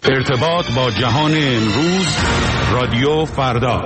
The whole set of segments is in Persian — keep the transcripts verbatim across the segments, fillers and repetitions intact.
ارتباط با جهان امروز، رادیو فردا.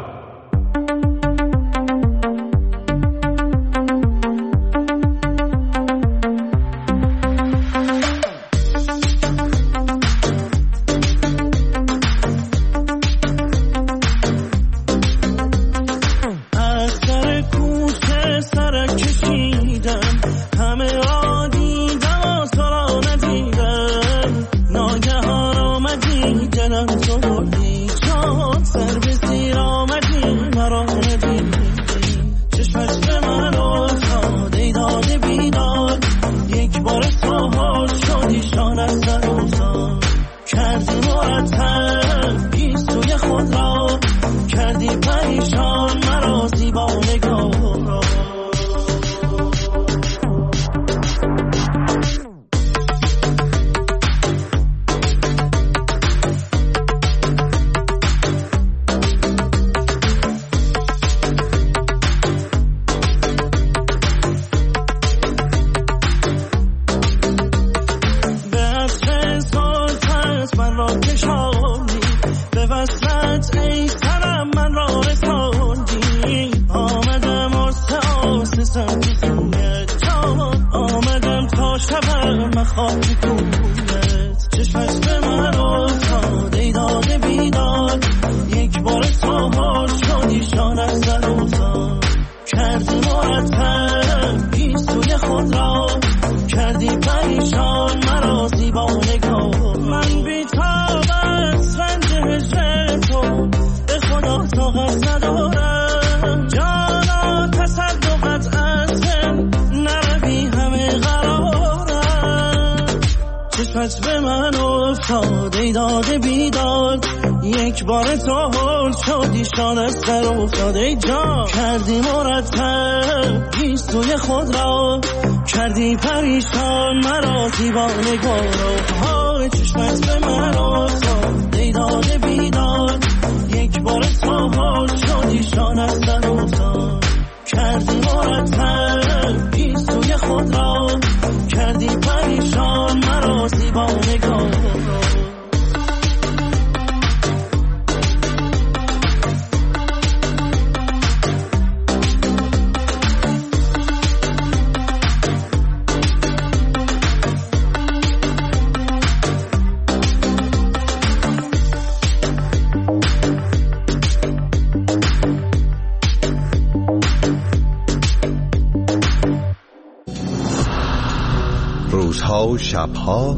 روزها و شبها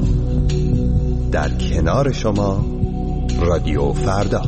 در کنار شما، رادیو فردا.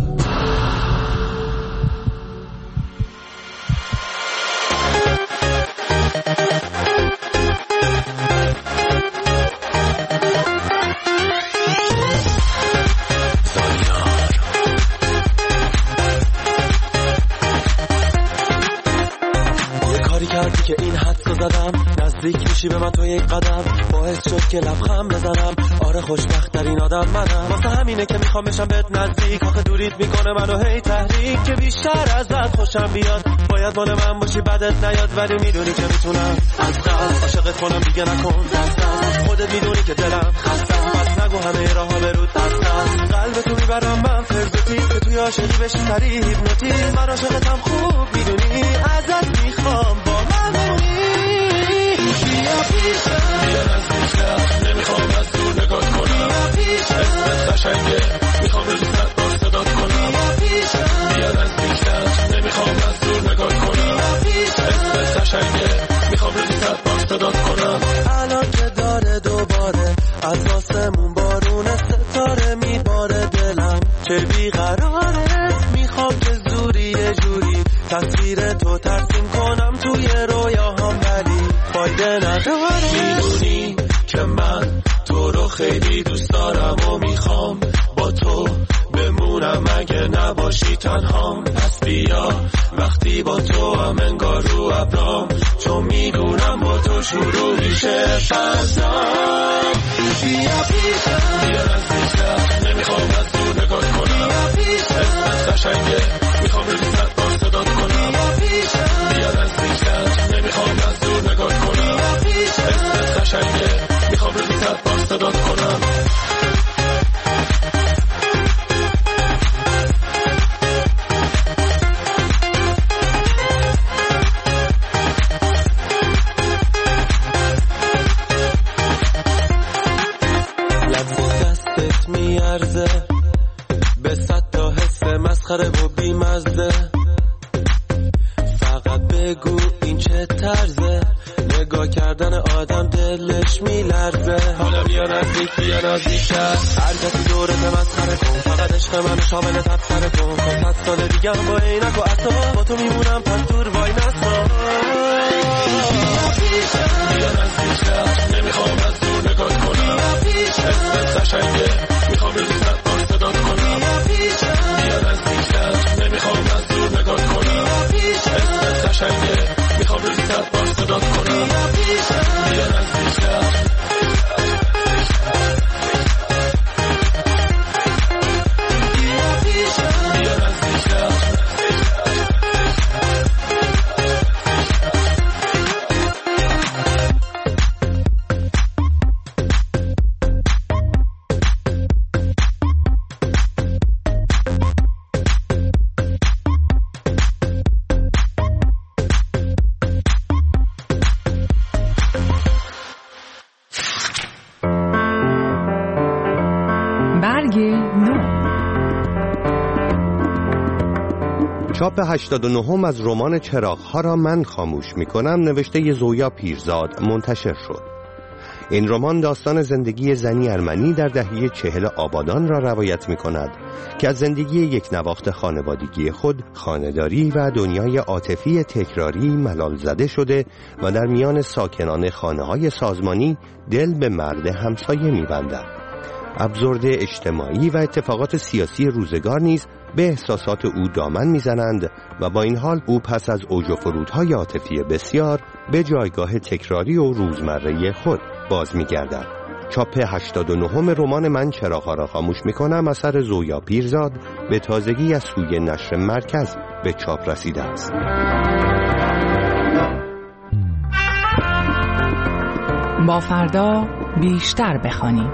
یه کاری کردی که این حدسو زدم، نزدیک میشی به من تو یک قدم، باعث شد که لبخند بزنم. آره خوشبخت ترین آدم منم، واسه همینه که میخوام بشم بهت نزدیک. آخه دوریت میکنه منو هی تحریک، که بیشتر ازت خوشم بیاد. باید مال من باشی بدت نیاد، ولی میدونی که میتونم از قلب عاشقت کنم. دیگه نکن دستم، خودت میدونی که دلم خستم. پس نگو همه راه ها برود دستم، قلبتو میبرم من فرزتی، که توی عاشقی بشی سریع هیپنوتیزم. من عاشقتم خوب میدونی، ازت میخوام با من بمونی. بیا پیشم، بیا نزدیکم، نمیخوام از دور نگات کنم. اسمت قشنگه، میخوام روزی صد بار صدات کنم. بیا نزدیکم، نمیخوام از دور نگات کنم. اسمت قشنگه، میخوام روزی صد بار صدات کنم. الان که داره دوباره از آسمون بارون ستاره میباره، دلم چه بیقراره. میخوام که زوری یه جوری تصویر تو ترسیم کنم توی رویاهام، ولی فایده نداره. میدونی که من تو رو خیلی دوست دارم و میخوام با تو بمونم اگه نباشی تنهام. پس بیا وقتی با تو هم انگار رو ابرام، چون میدونم با تو شروع میشه فضام. بیا پیشم، بیا نزدیکم، نمیخوام از دور نگات کنم. اسمت قشنگه، میخوام روزی صد بار صدات کنم. بیا نزدیکم، نمیخوام از دور نگات کنم. اسمت قشنگه، میخوام روزی صد بار صدات کنم. لحظه دستت میارزه به صد تا حس مسخره و بیمزه. فقط بگو این چه طرزه، نگاه کردن آدم دلش میلرزه. حالا بیا نزدیک بیا نزدیکتر، هر کسی دورت مسخره کن، فقط عشق من شامل تبصره کن. خب صد سال دیگه هم با عینک و عطا با تو میمونم، پس دور وای نستا. بیا نزدیکتر، نمیخوام از دور نگاه کنم، اسمت قشنگه میخوام بری صد بار صدات کنم. بیا نزدیکتر، نمیخوام از دور نگاه کنم، اسمت قشنگه میخوام بری صد بار صدات کنم. بیا نزدیکتر. چاپ هشتاد و نهم از رمان چراغ‌ها را من خاموش می‌کنم نوشته زویا پیرزاد منتشر شد. این رمان داستان زندگی زنی ارمنی در دهه چهل آبادان را روایت می‌کند که از زندگی یک نواخت خانوادگی خود، خانه‌داری و دنیای عاطفی تکراری ملال زده شده و در میان ساکنان خانه‌های سازمانی دل به مرد همسایه می‌بندد. ابزرده اجتماعی و اتفاقات سیاسی روزگار نیز به احساسات او دامن میزنند و با این حال او پس از اوج و فرودهای عاطفی بسیار به جایگاه تکراری و روزمره خود باز میگردد. چاپ هشتاد و نهم رمان من چراغ‌ها را خاموش میکنم اثر زویا پیرزاد به تازگی از سوی نشر مرکز به چاپ رسیده است. با فردا بیشتر بخوانیم.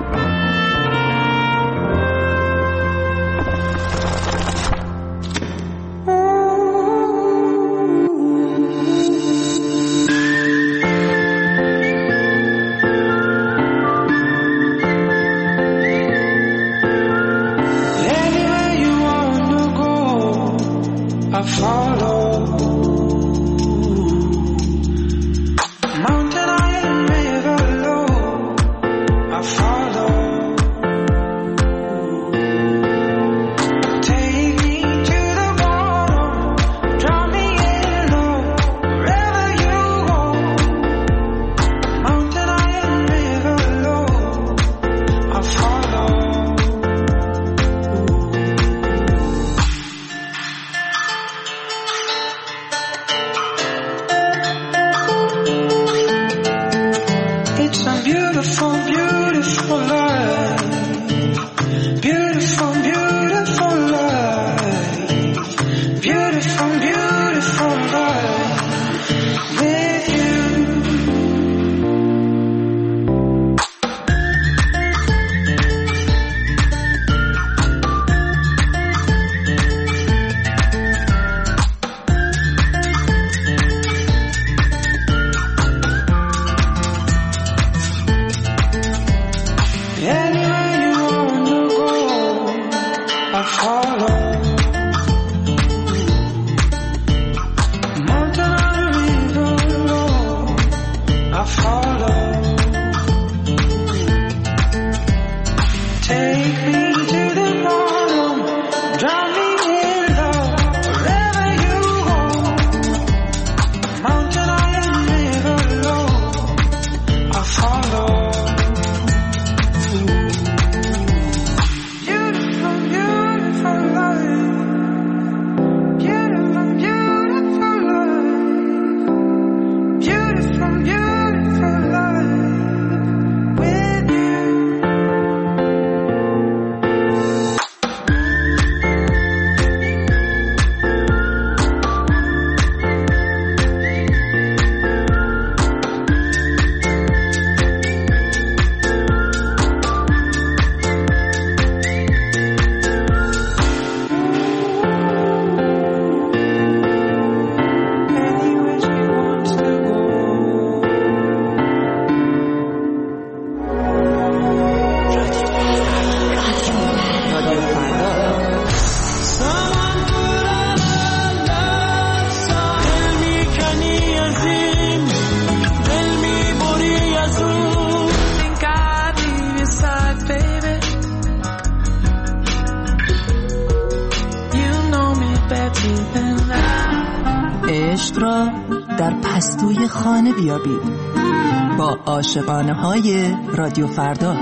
عشق را در پستوی خانه بیابید با عاشقانه های رادیو فردا.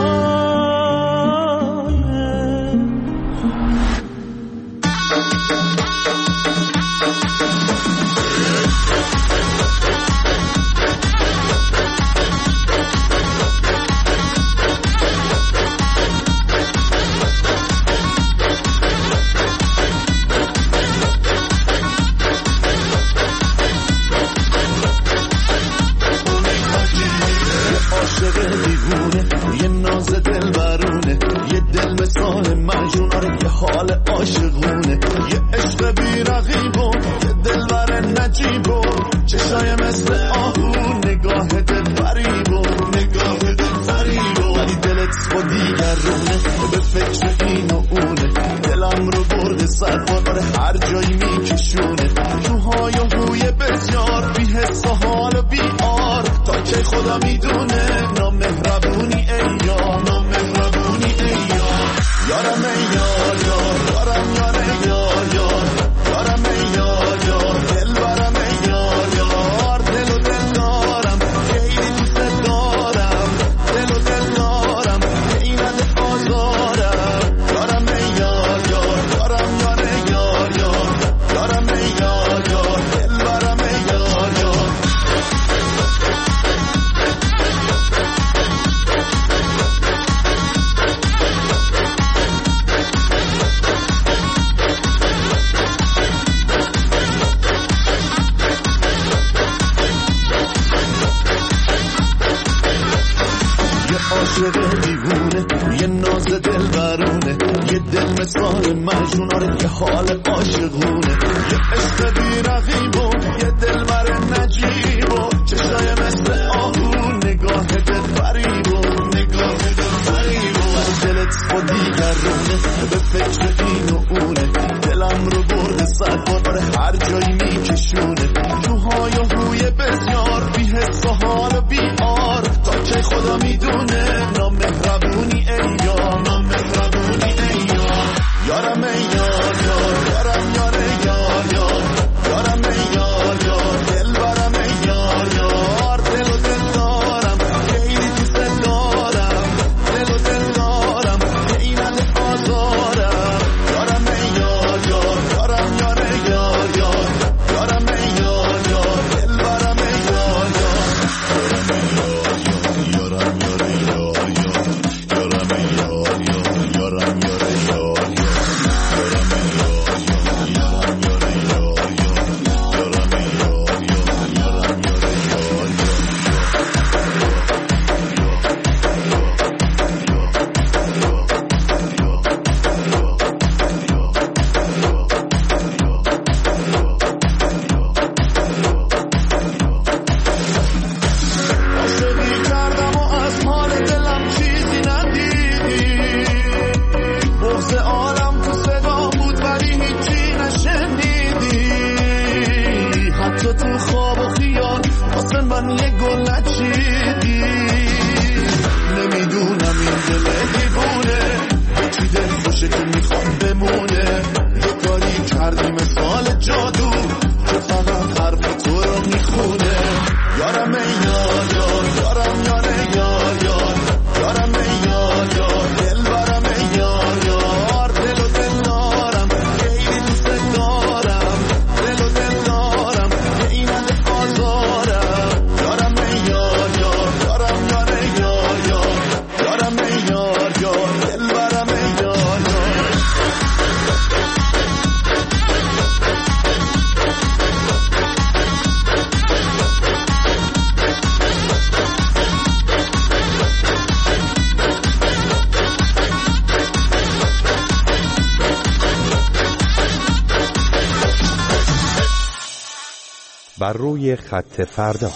بر روی خط فردا.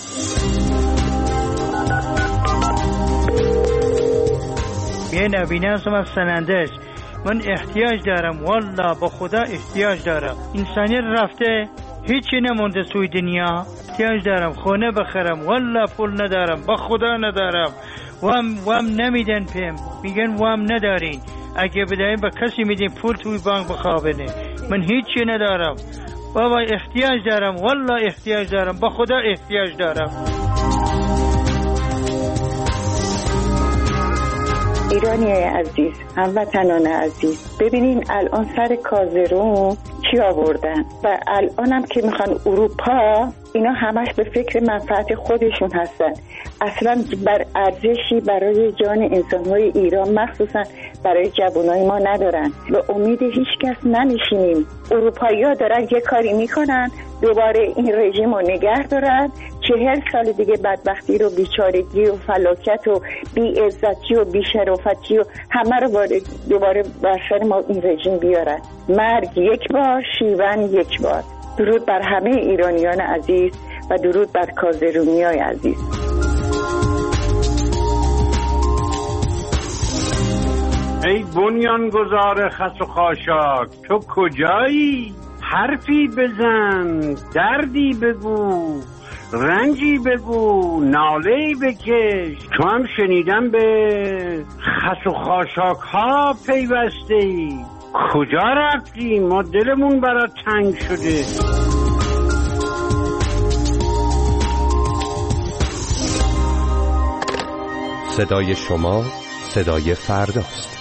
یه نبینه هستم از سنندج. من احتیاج دارم، والله با خدا احتیاج دارم. انسانیت رفته، هیچی نمونده توی دنیا. احتیاج دارم خونه بخرم، والله پول ندارم، با خدا ندارم. وام وام نمیدن پیم، میگن وام ندارین. اگه بدهیم با کسی میدین پول توی بانک بخوابنه. من هیچی ندارم بابا، احتیاج دارم، والله احتیاج دارم، با خدا احتیاج دارم. ایرانی عزیز، هموطنان عزیز، ببینین الان سر کازرون چی آوردن و الانم که میخوان اروپا، اینا همش به فکر منفعت خودشون هستن، اصلا بر ارزشی برای جان انسانهای ایران مخصوصا برای جوانای ما ندارن. به امید هیچ کس نمیشینیم. اروپایی ها دارن یه کاری میکنن دوباره این رژیم رو نگه دارن، چهل سال دیگه بدبختی رو، بیچارگی و فلاکت و بی‌عزتی و بی‌شرافتی و همه رو دوباره بر سر ما این رژیم بیارن. مرگ یک بار، شیون یک بار. درود بر همه ایرانیان عزیز و درود بر کازرونیای عزیز. ای بنیانگذار خس و خاشاک، تو کجایی؟ حرفی بزن، دردی بگو، رنجی بگو، ناله‌ای بکش. تو هم شنیدم به خس و خاشاک ها پیوسته ای. کجا رفتی؟ ما دلمون برات تنگ شده. صدای شما صدای فرداست.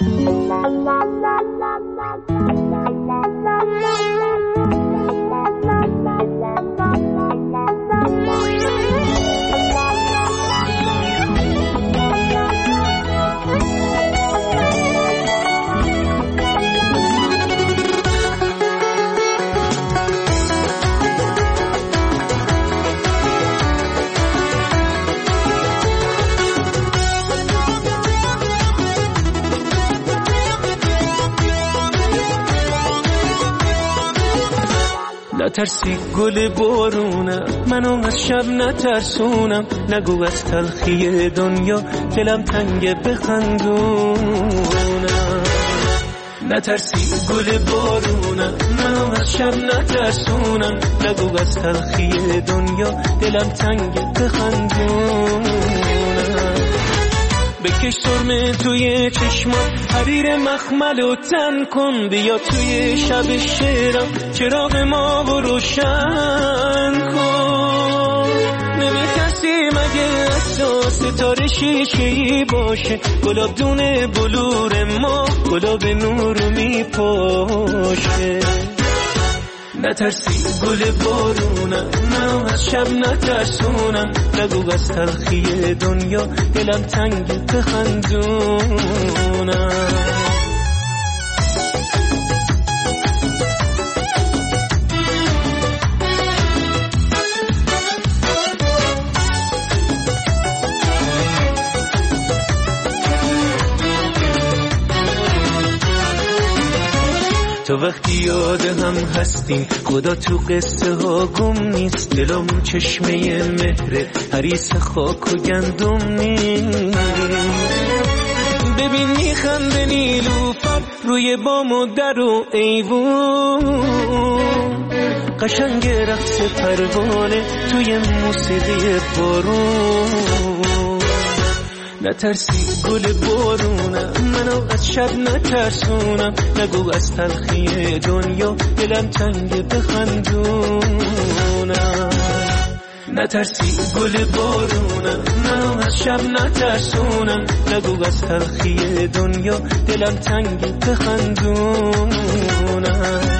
نترسی گل بارونم، منو از شب نترسونم، نگو از تلخی دنیا دلم تنگه بخندونم. نترسی گل بارونم، منو از شب نترسونم، نگو از تلخی دنیا دلم تنگه بخندونم. بکش سرمه توی چشمات، حریر مخمل و تن کن، بیا توی شب شعرم چراغ ما و روشن کن. نمی‌ترسی مگه از ستاره شیشه‌ای باشه، گلاب دونه بلور ما گلاب نور میپاشه. نترسی گل بارونم، منو از شب نترسونم، نگو از تلخی دنیا دلم تنگ بخندونم. تو وقتی یاد هم هستیم، خدا تو قصه ها گم نیست، دلم چشمه مهره، حریص خاک و گندم نیست. ببین میخنده نیلوفر روی بام و در و ایوون، قشنگ رقص پروانه توی موسیقی بارون. نترسی گل بارونم، منو از شب نترسونم، نگو از تلخی دنیا دلم تنگ بخندونم. نترسی گل بارونم، منو از شب نترسونم، نگو از تلخی دنیا دلم تنگ بخندونم.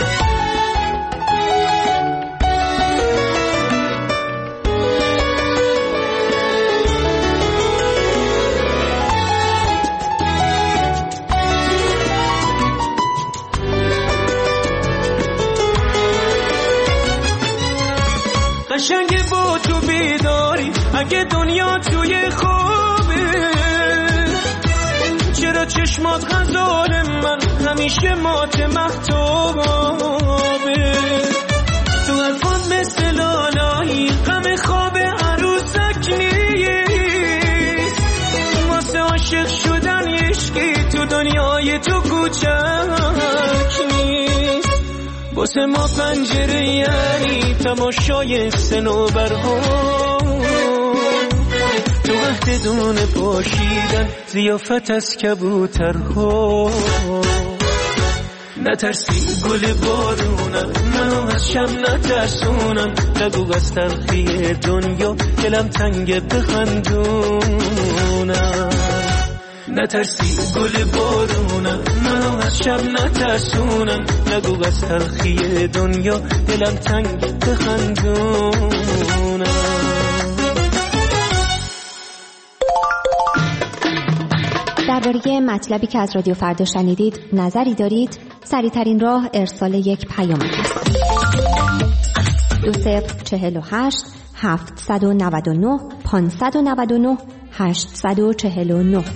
قشنگ با تو بیداری اگه دنیا توی خوابه، چرا چشمات غزال من همیشه مات مختابه. تو حرفات مثل لالایی غم خواب عروسک نیست، واسه عاشق شدن عشقی تو دنیای تو کوچک نیست. واسه ما پنجره یعنی تماشای صنوبرها، تو وقت دونه پاشیدن زیافت از کبوترها. نترسی گل بارونم، منو از شم نترسونم. نگو از تلخی دنیا دلم تنگ بخندونم. نترسی گل بارونم، منو از شب نترسونم. نگو از تلخی دنیا دلم تنگ بخندونم. درباره مطلبی که از رادیو فردا شنیدید نظری دارید؟ سریع‌ترین راه ارسال یک پیام است. دو صفر چهل و هشت هفتصد و نود و نه پانصد و نود و نه هشتصد و چهل و نه.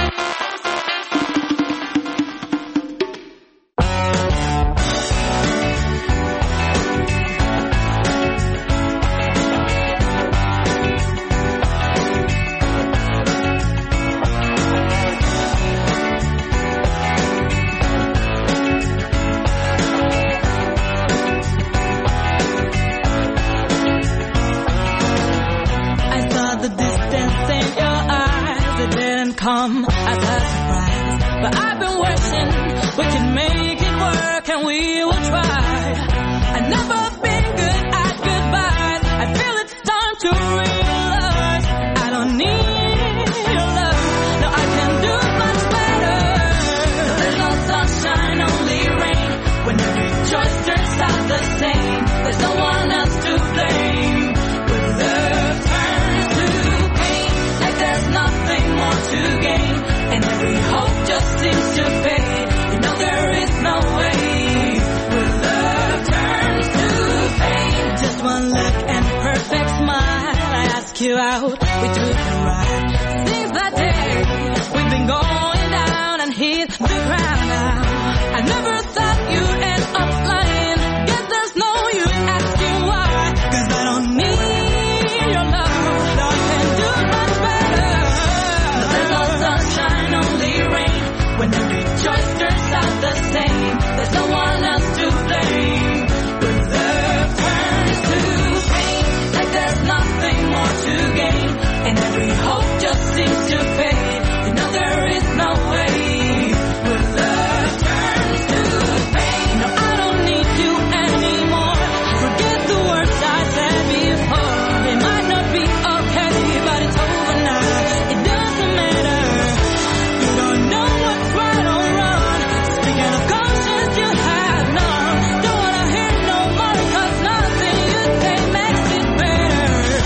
Come as a surprise, but I've been waiting. We can make it work and we will try. I've never been good at goodbyes. I feel it's time to realize I don't need your love. No, I can do much better. No, there's no sunshine, only rain. When every choice turns out the same, there's no one else to blame. When love turns to pain, like there's nothing more to gain, and every hope just seems to fade. You know there is no way. When love turns to pain, just one look and perfect smile. I ask you out, we took a ride. Since that day, we've been going down and hit the ground now. I never thought you'd end up lying. Guess there's no use asking why, 'cause I don't need your love. No, I can do much better. No, there's no sunshine, only rain. When every choice turns out the same, there's no one else to blame. When love turns to pain, like there's nothing more to gain, and every hope just seems to fade. You know there is no way. When love turns to pain, no, I don't need you anymore. Forget the words I said before. It might not be okay, but it's over now. It doesn't matter. You don't know what's right or wrong. Speaking of conscience, you have none. Don't wanna hear no more, 'cause nothing you say makes it better.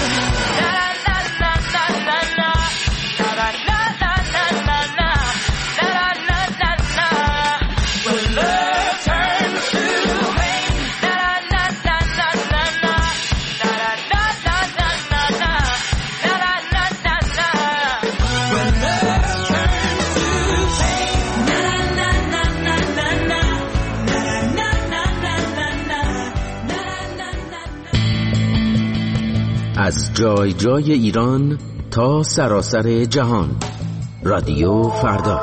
Na na na na na na na na na na na na na na na na. When love turns to pain, na na na na na na na na na na na na na na na na. When love turns to pain, na na na na na na na na na na na. از جای جای ایران تا سراسر جهان، رادیو فردا.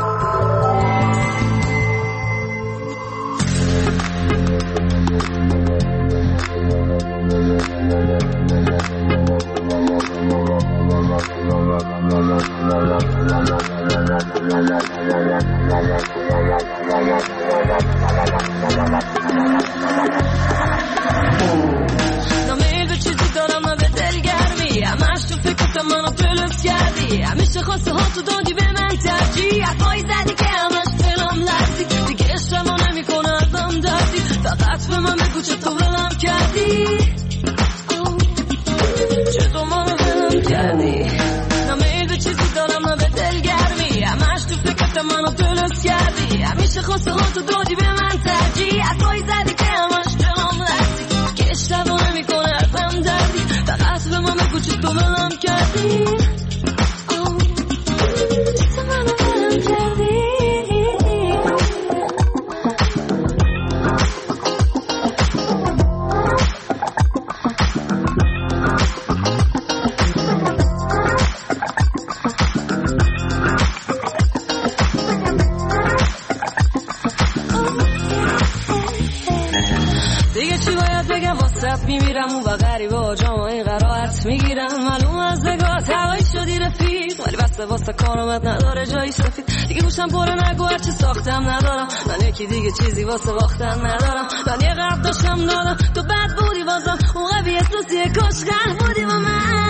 نمیگو چیزی دارم نه به دلگرمی، همش تو فکرت منو پلس کردی. همیشه خواسته ها تو دادی به من ترجیح، حرفایی زدی که همش دلم لرزی. دیگه عشقمو نمیکنه ازم دردی، فقط به من بگو چطور ولم کردی، چطور منو ولم کردی. نمیگو چیزی دارم نه به دلگرمی، همش تو فکرت منو پلس کردی. همیشه خواسته ها تو دادی به من ترجیح، حرفایی زدی که همش دلم لرزی. دیگه عشقمو نمیکنه ازم دردی، فقط به من بگو چطور ولم کردی، چطور منو ولم کردی. دیگه چی باید بگم واسه میمیرم اون و غریبه و جامعه قرارت میگیرم. معلوم از نگاه هوایی شدی رفیق، ولی بسته واسه کارمت نداره جایی سفید. دیگه گوشم پره نگو هرچی ساختم ندارم، من یکی دیگه چیزی واسه باختن ندارم. من یه قرب داشتم دادم تو بد بودی بازم اون قوی احساسیه کاش قهر بودی با من.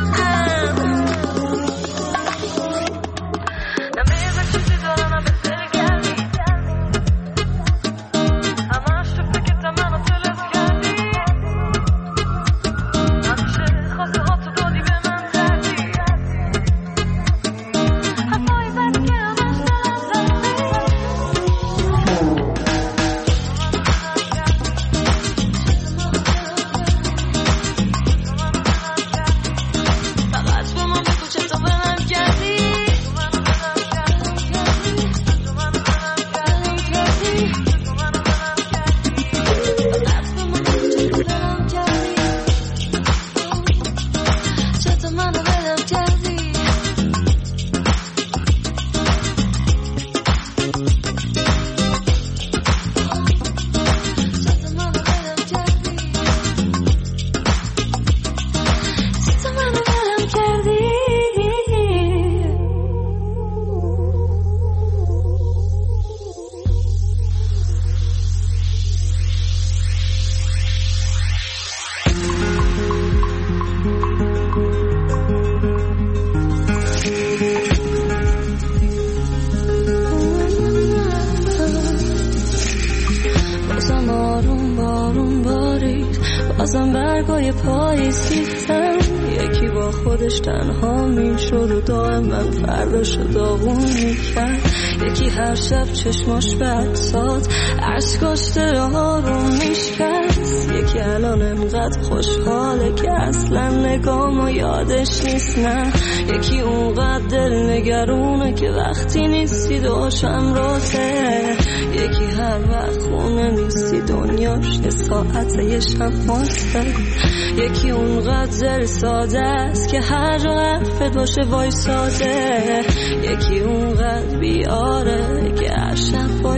بازم برگای پاییز ریختن، یکی با خودش تنها میشد و دائم من فرداشو داغون میکرد. یکی هر شب چشماش به عکسات عشقاش دلها رو میشکست. یکی الان انقدر خوشحاله که اصلا نگام و یادش نیست. نه یکی اونقدر دل نگرونه که وقتی نیستی دوشم راته. یکی هر وقت خونه نیستی دنیاش یه ساعته یه شب ماسته. یکی اونقدر زر ساده است که هر جا حرفت باشه وای ساده. یکی اونقدر بیاره که هر شب